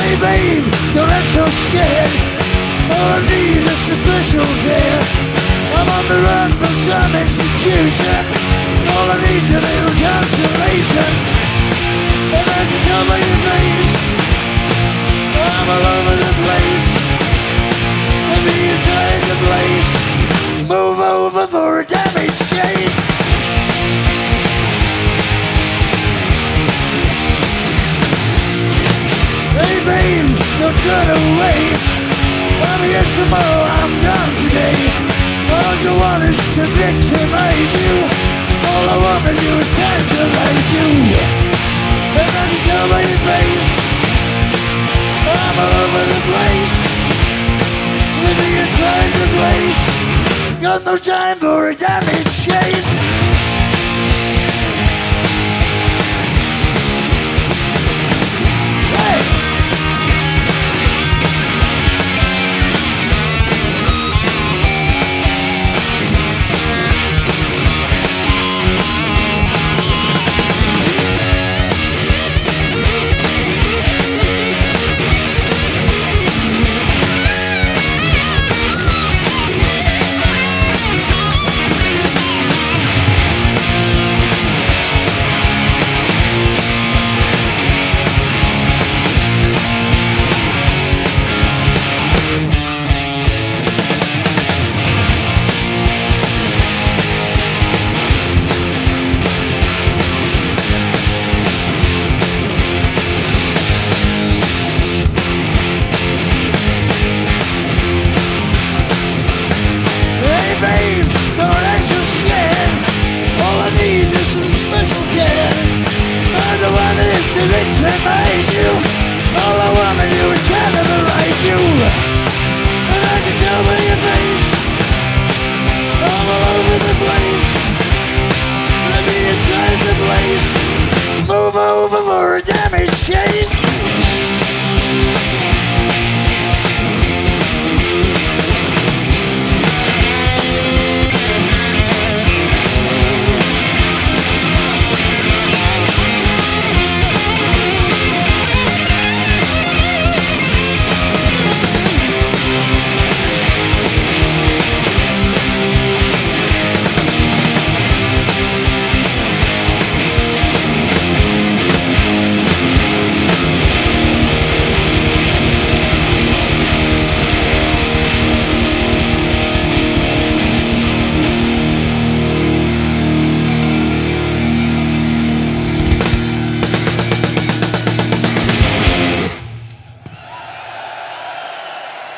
Hey babe, don't act so scared. All I need is a special care. I'm on the run from some execution. All I need's a little consolation. And I can tell by your face I'm all over the place. Let me inside the place. Move over for a damage chase. Hey babe, don't turn away. I'm here tomorrow, I'm gone today. All you want is to victimize you. All I want to do is tantalize you. And I can tell by your face I'm all over the place. Living inside the place. Got no time for a damage chase. To victimize you. All I wanna do is cannibalize you. And I can tell by your face I'm all over the place. Let me inside the place. Move over for a damage chase.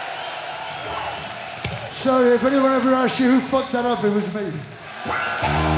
Sorry, if anyone ever asked you who fucked that up, it was me.